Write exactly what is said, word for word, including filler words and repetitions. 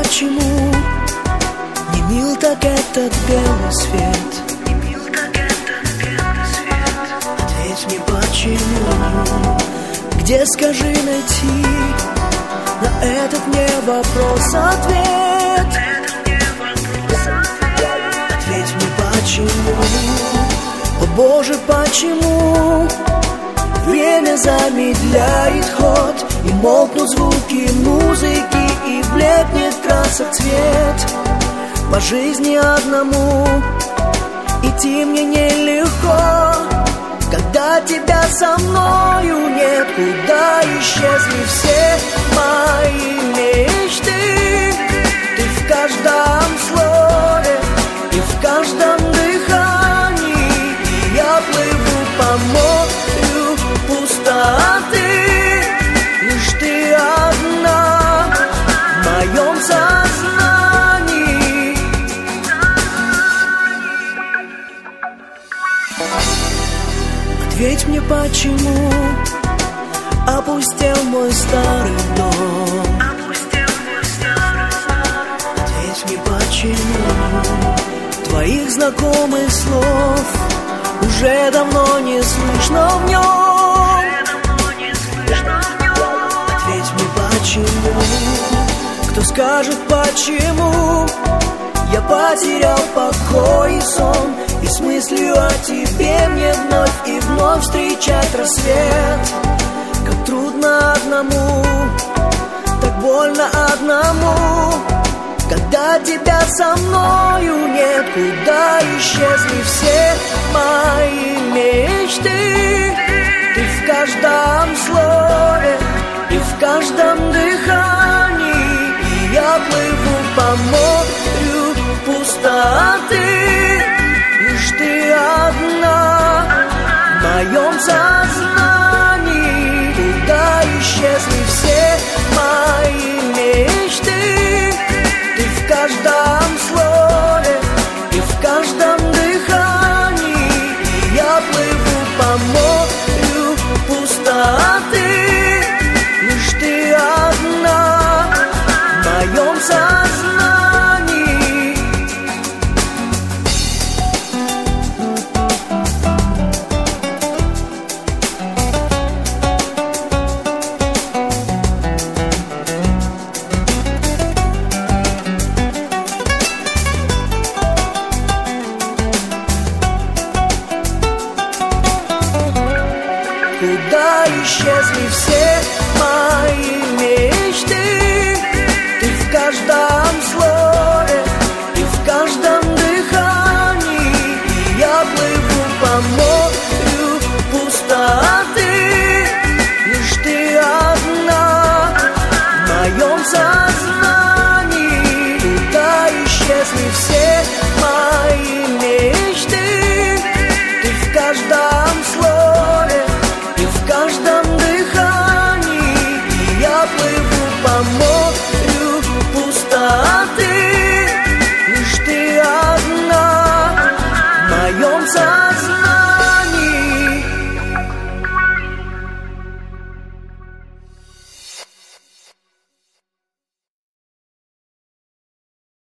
почему не мил так этот белый свет? Ответь мне, почему? Где, скажи, найти на этот мне вопрос ответ? Ответь мне, почему? О Боже, почему время замедляет ход, и молкнут звуки музыки, и блекнет красок цвет? По жизни одному идти мне нелегко, когда тебя со мною нет. Куда исчезли все мои мечты? Ты в каждом слове и в каждом дыхании, и я плыву по морю пустоты. Лишь ты одна в моем сознании. Ответь мне, почему опустел мой старый дом? Ответь мне, почему твоих знакомых слов уже давно не слышно в нем? Ответь мне, почему? Кто скажет, почему я потерял покой и сон, и с мыслью о тебе мне вновь и вновь встречать рассвет? Как трудно одному, так больно одному, когда тебя со мною нет. Куда исчезли все мои мечты? Ты в каждом слове и в каждом дыхании, и я плыву по морю пустоты. Лишь ты одна в моем сознании. Куда исчезли все мои мечты? Ты в каждом слове и в каждом дыхании, и я плыву по морю пустоты. Лишь ты одна в моем сознании. Куда исчезли все мои мечты? Ты в каждом слове и в каждом дыхании, и я плыву по морю пустоты. Лишь ты одна в моем сознании. Куда исчезли все мои мечты? Ты в каждом слове и в каждом дыхании, и я плыву по морю пустоты. Лишь ты одна в моем сознании.